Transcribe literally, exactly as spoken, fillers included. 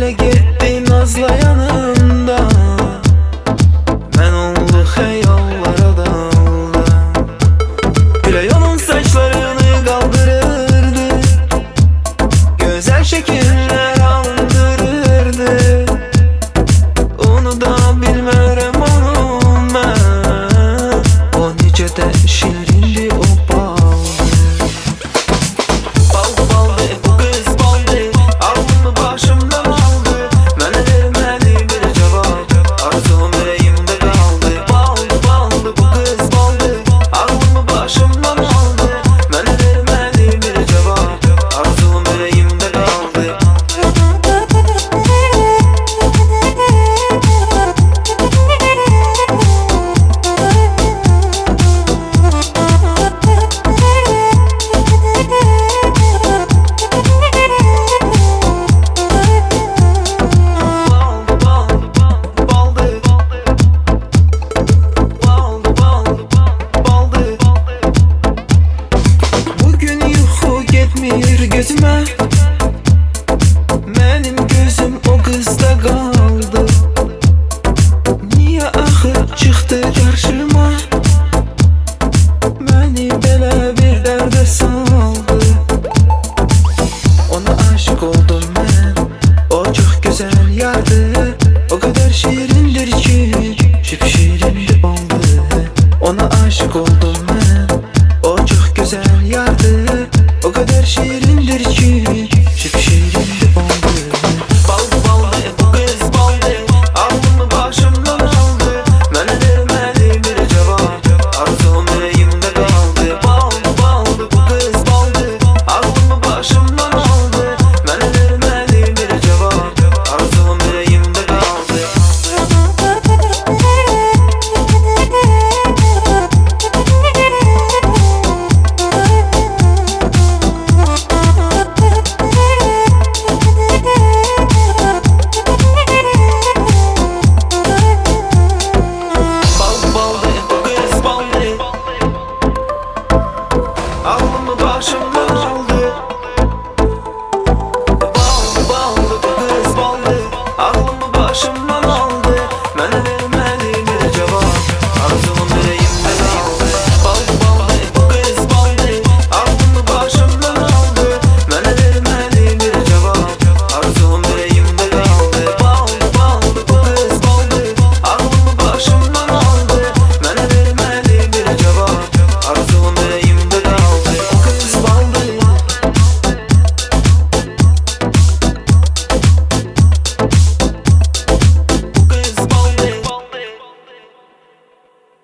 Elə getdi nazla yanımda, mən oldu xəyallara dalda. Güley onun saçlarını qaldırırdı, gözəl şəkillər andırırdı. Onu da bilmərəm onun mən, o necə də şirindi o baldı. Baldı baldı bu qız baldı, ağlımı başımdan aldı. Mənə vermədi bir cavab, arzum ürəyimdə qaldı. Baldı baldı bu qız baldı, ağlımı başımdan aldı. Mənə vermədi bir cavab, arzum ürəyimdə qaldı. Bugün yuxu getmir gözümə, mənim gözüm o qızda qaldı. Niyə axı çıxdı qarşıma, məni belə bir dərdə saldı. Ona aşık oldum mən, o çox gözəl yardı. O qədər şirindir ki, şip şirindir oldu. Ona aşık oldum